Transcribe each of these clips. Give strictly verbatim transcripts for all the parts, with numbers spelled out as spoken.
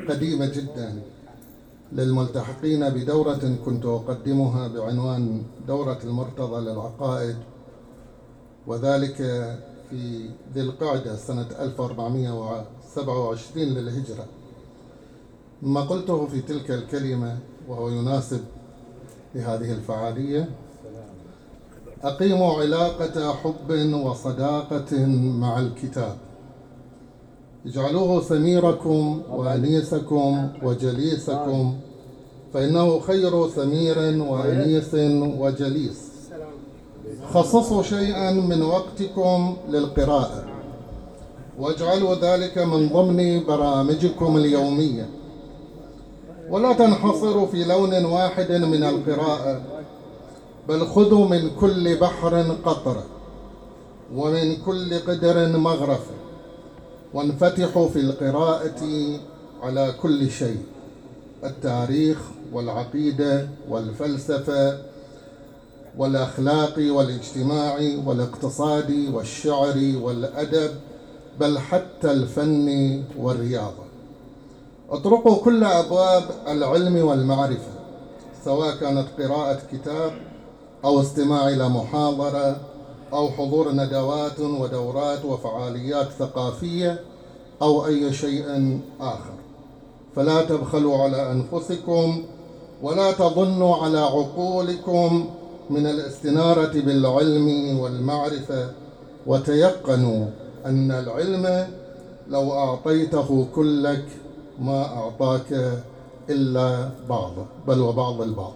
قديمة جدا للملتحقين بدورة كنت أقدمها بعنوان دورة المرتضى للعقائد، وذلك في ذي القعدة سنة ألف وأربعمائة وسبعة وعشرين للهجرة. ما قلته في تلك الكلمة وهو يناسب لهذه الفعالية: أقيموا علاقة حب وصداقة مع الكتاب، اجعلوه سميركم وأنيسكم وجليسكم، فإنه خير سمير وأنيس وجليس. خصصوا شيئا من وقتكم للقراءة، واجعلوا ذلك من ضمن برامجكم اليومية، ولا تنحصروا في لون واحد من القراءة، بل خذوا من كل بحر قطرة ومن كل قدر مغرفة، وانفتحوا في القراءة على كل شيء: التاريخ والعقيدة والفلسفة والأخلاق والاجتماع والاقتصاد والشعر والأدب، بل حتى الفن والرياضة. اطرقوا كل أبواب العلم والمعرفة، سواء كانت قراءة كتاب أو استماع إلى محاضرة أو حضور ندوات ودورات وفعاليات ثقافية أو أي شيء آخر. فلا تبخلوا على أنفسكم ولا تظنوا على عقولكم من الاستنارة بالعلم والمعرفة، وتيقنوا أن العلم لو أعطيته كلك ما أعطاك إلا بعضه، بل وبعض البعض.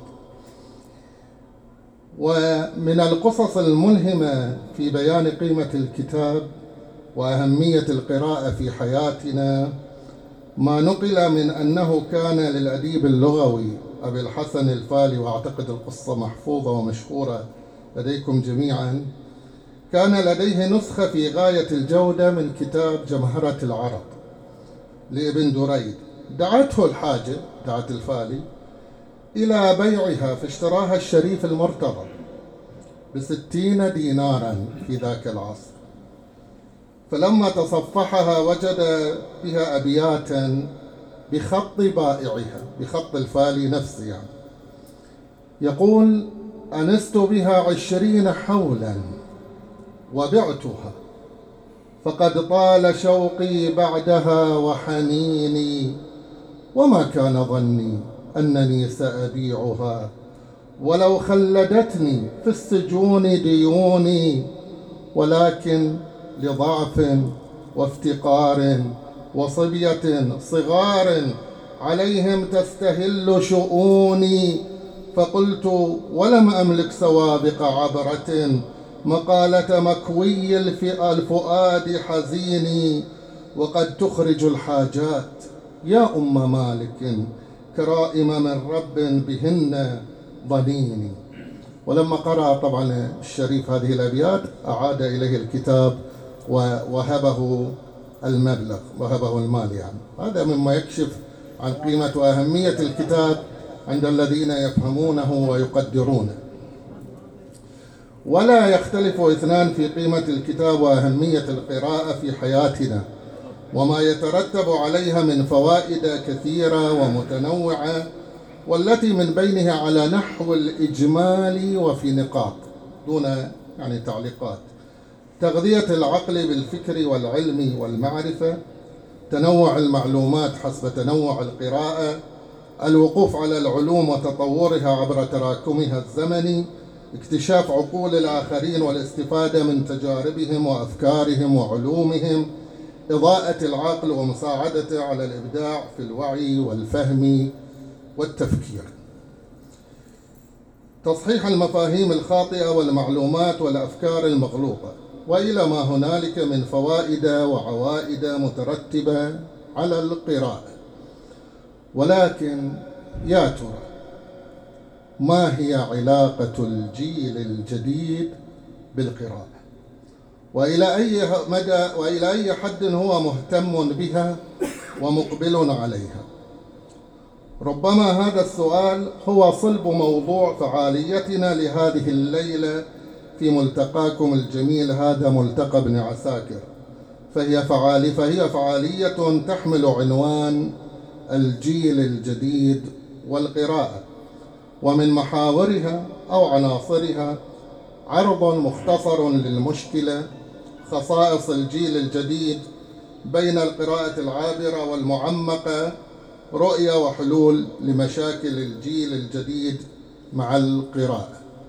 ومن القصص الملهمة في بيان قيمة الكتاب وأهمية القراءة في حياتنا ما نقل من أنه كان للأديب اللغوي أبي الحسن الفالي، وأعتقد القصة محفوظة ومشهورة لديكم جميعا، كان لديه نسخة في غاية الجودة من كتاب جمهرة العرب لابن دريد. دعته الحاجة، دعت الفالي إلى بيعها، فاشتراها الشريف المرتضى بستين دينارا في ذاك العصر. فلما تصفحها وجد بها أبياتا بخط بائعها، بخط الفالي نفسه يعني. يقول: أنست بها عشرين حولا وبعتها، فقد طال شوقي بعدها وحنيني، وما كان ظني أنني سأبيعها، ولو خلدتني في السجون ديوني، ولكن لضعف وافتقار وصبية صغار عليهم تستهل شؤوني، فقلت ولم أملك سوابق عبرة مقالة مكوي الفؤاد حزيني، وقد تخرج الحاجات يا أم مالك كرائم من رب بهن ضنيني. ولما قرأ طبعا الشريف هذه الأبيات أعاد إليه الكتاب ووهبه المبلغ، وهبه المال يعني. هذا مما يكشف عن قيمة وأهمية الكتاب عند الذين يفهمونه ويقدرونه. ولا يختلف اثنان في قيمة الكتاب وأهمية القراءة في حياتنا وما يترتب عليها من فوائد كثيرة ومتنوعة، والتي من بينها على نحو الإجمال وفي نقاط دون يعني تعليقات: تغذية العقل بالفكر والعلم والمعرفة، تنوع المعلومات حسب تنوع القراءة، الوقوف على العلوم وتطورها عبر تراكمها الزمني، اكتشاف عقول الآخرين والاستفادة من تجاربهم وأفكارهم وعلومهم، إضاءة العقل ومساعدته على الإبداع في الوعي والفهم والتفكير، تصحيح المفاهيم الخاطئة والمعلومات والأفكار المغلوطة، وإلى ما هنالك من فوائد وعوائد مترتبة على القراءة. ولكن يا ترى ما هي علاقة الجيل الجديد بالقراءة؟ وإلى أي مدى وإلى أي حد هو مهتم بها ومقبل عليها؟ ربما هذا السؤال هو صلب موضوع فعاليتنا لهذه الليلة في ملتقاكم الجميل هذا، ملتقى ابن عساكر. فهي فعال فهي فعالية تحمل عنوان الجيل الجديد والقراءة، ومن محاورها أو عناصرها عرض مختصر للمشكلة، خصائص الجيل الجديد بين القراءة العابرة والمعمقة، رؤية وحلول لمشاكل الجيل الجديد مع القراءة.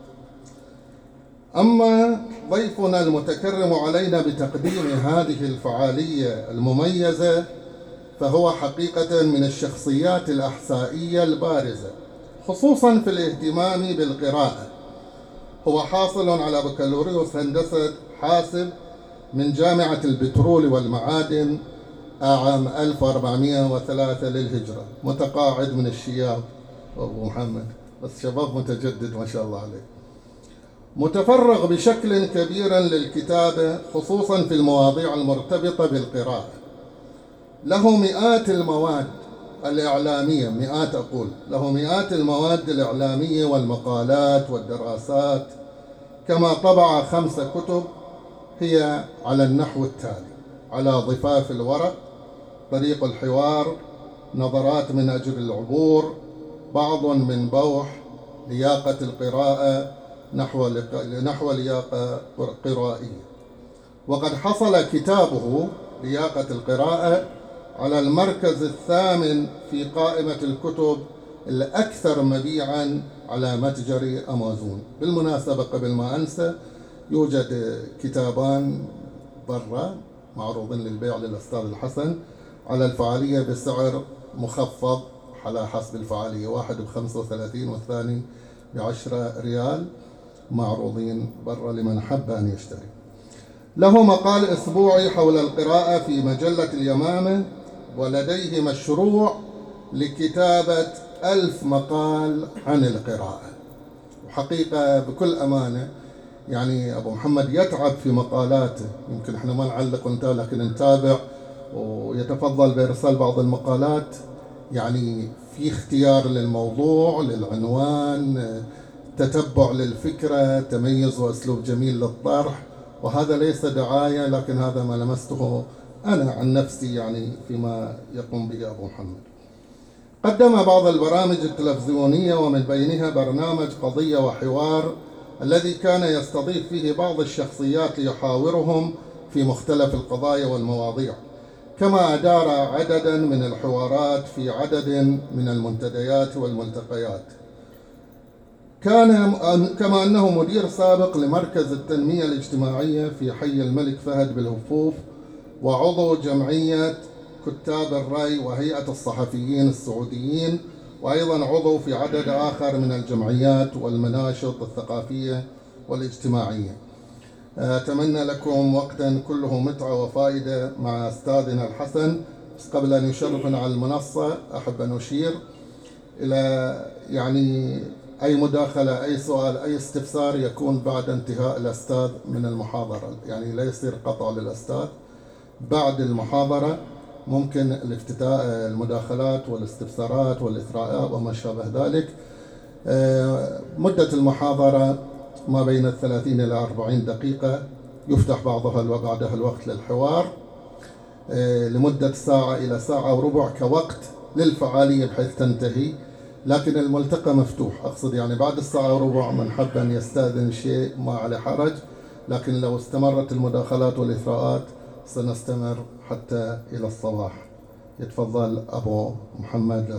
أما ضيفنا المتكرم علينا بتقديم هذه الفعالية المميزة فهو حقيقة من الشخصيات الأحسائية البارزة، خصوصا في الاهتمام بالقراءة. هو حاصل على بكالوريوس هندسة حاسب من جامعة البترول والمعادن عام ألف وأربعمائة وثلاثة للهجرة، متقاعد من الشياب أبو محمد، بس شباب متجدد ما شاء الله عليه. متفرغ بشكل كبير للكتابة خصوصا في المواضيع المرتبطة بالقراءة. له مئات المواد الإعلامية، مئات أقول، له مئات المواد الإعلامية والمقالات والدراسات، كما طبع خمس كتب هي على النحو التالي: على ضفاف الورق، طريق الحوار، نظرات من أجل العبور، بعض من بوح، لياقة القراءة، نحو نحو لياقة قرائية. وقد حصل كتابه لياقة القراءة على المركز الثامن في قائمة الكتب الأكثر مبيعاً على متجر أمازون. بالمناسبة قبل ما أنسى، يوجد كتابان برا معروضين للبيع للأستاذ الحسن على الفعالية بسعر مخفض على حسب الفعالية، واحد بخمسة وثلاثين والثاني بعشرة ريال، معروضين برا لمن حب أن يشتري. له مقال أسبوعي حول القراءة في مجلة اليمامة، ولديه مشروع لكتابة ألف مقال عن القراءة. وحقيقة بكل أمانة يعني أبو محمد يتعب في مقالاته، يمكن احنا ما نعلق ونتابع لكن نتابع، ويتفضل بإرسال بعض المقالات يعني في اختيار للموضوع، للعنوان، تتبع للفكرة، تميز وأسلوب جميل للطرح. وهذا ليس دعاية، لكن هذا ما لمسته أنا عن نفسي يعني فيما يقوم به أبو محمد. قدم بعض البرامج التلفزيونية ومن بينها برنامج قضية وحوار، الذي كان يستضيف فيه بعض الشخصيات ليحاورهم في مختلف القضايا والمواضيع، كما أدار عددا من الحوارات في عدد من المنتديات والملتقيات. كان كما أنه مدير سابق لمركز التنمية الاجتماعية في حي الملك فهد بالهفوف، وعضو جمعية كتاب الرأي وهيئة الصحفيين السعوديين، وأيضا عضو في عدد آخر من الجمعيات والمناشط الثقافية والاجتماعية. أتمنى لكم وقتا كله متعة وفائدة مع أستاذنا الحسن. بس قبل أن يشرفنا على المنصة أحب أن أشير إلى يعني أي مداخلة، أي سؤال، أي استفسار يكون بعد انتهاء الأستاذ من المحاضرة، يعني لا يصير قطع للأستاذ. بعد المحاضرة ممكن الافتتاح، المداخلات والاستفسارات والإثراءات وما شابه ذلك. مدة المحاضرة ما بين الثلاثين إلى أربعين دقيقة، يفتح بعضها وبعدها الوقت للحوار لمدة ساعة إلى ساعة وربع كوقت للفعالية بحيث تنتهي، لكن الملتقى مفتوح. أقصد يعني بعد الساعة وربع من حب أن يستأذن شيء ما عليه حرج، لكن لو استمرت المداخلات والإثراءات سنستمر حتى إلى الصباح. يتفضل أبو محمد.